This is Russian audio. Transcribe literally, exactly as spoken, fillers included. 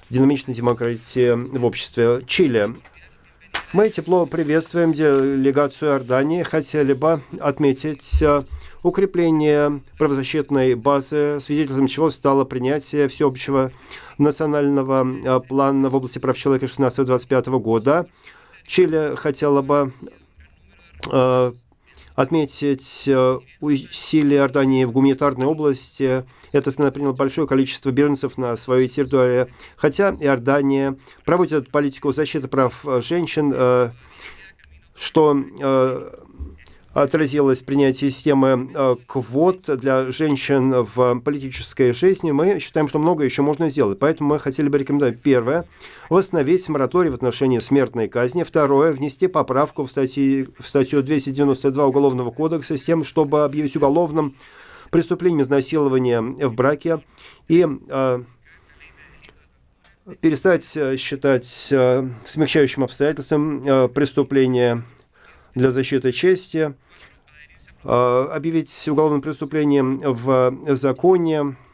динамичной демократии в обществе. Чили. Мы тепло приветствуем делегацию Иордании. Хотели бы отметить укрепление правозащитной базы, свидетельством чего стало принятие всеобщего национального плана в области прав человека шестнадцатого-двадцать пятого года. Чили хотела бы отметить усилия Иордании в гуманитарной области. Эта страна приняла большое количество беженцев на своей территории. Хотя Иордания проводит политику защиты прав женщин, что отразилось в принятии системы квот для женщин в политической жизни, мы считаем, что много еще можно сделать. Поэтому мы хотели бы рекомендовать: первое, восстановить мораторий в отношении смертной казни; второе, внести поправку в, статьи, в статью двести девяносто два Уголовного кодекса с тем, чтобы объявить уголовным преступлением изнасилования в браке и э, перестать считать э, смягчающим обстоятельством э, преступления для защиты чести, объявить уголовным преступлением в законе